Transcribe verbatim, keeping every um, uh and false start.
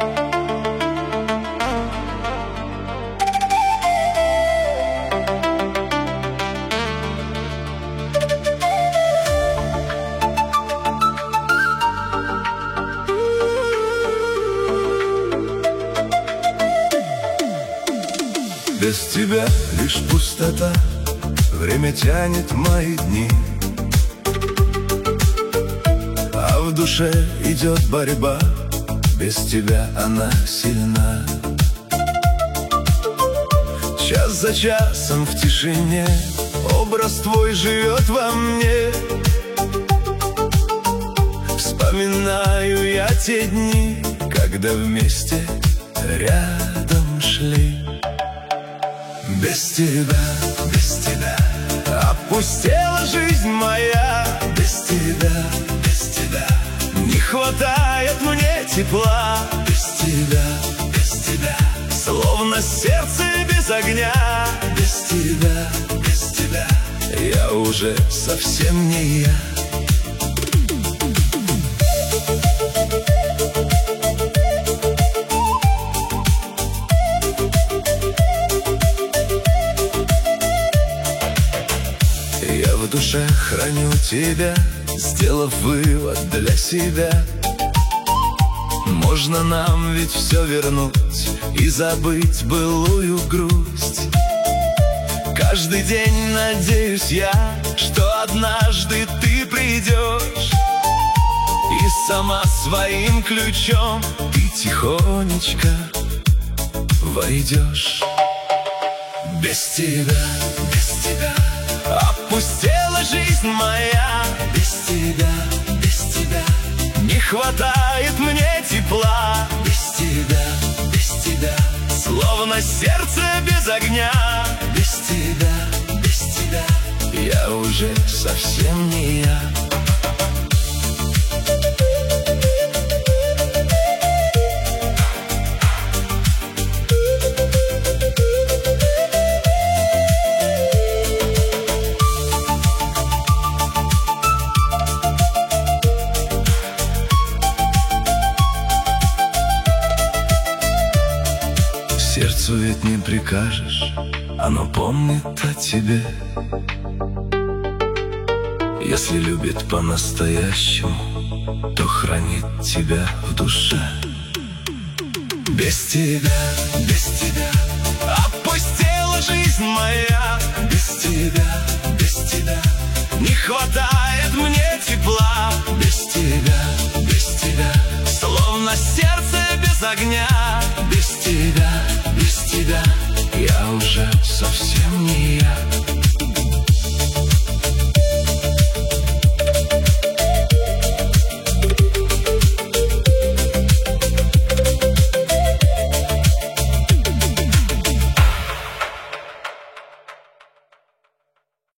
Без тебя лишь пустота, время тянет мои дни, а в душе идет борьба, без тебя она сильна. Час за часом в тишине образ твой живет во мне. Вспоминаю я те дни, когда вместе рядом шли. Без тебя, без тебя опустела жизнь моя. Без тебя, без тебя не хватает мне тепла. Без тебя, без тебя словно сердце без огня. Без тебя, без тебя я уже совсем не я. В душе храню тебя, сделав вывод для себя. Можно нам ведь все вернуть и забыть былую грусть. Каждый день надеюсь я, что однажды ты придешь и сама своим ключом ты тихонечко войдешь. Без тебя, без тебя опустела жизнь моя. Без тебя, без тебя не хватает мне тепла. Без тебя, без тебя словно сердце без огня. Без тебя, без тебя я уже совсем не я. Сердцу ведь не прикажешь, оно помнит о тебе. Если любит по-настоящему, то хранит тебя в душе. Без тебя, без тебя опустела жизнь моя. Без тебя, без тебя не хватает мне тепла. Без тебя, без тебя словно сердце без огня.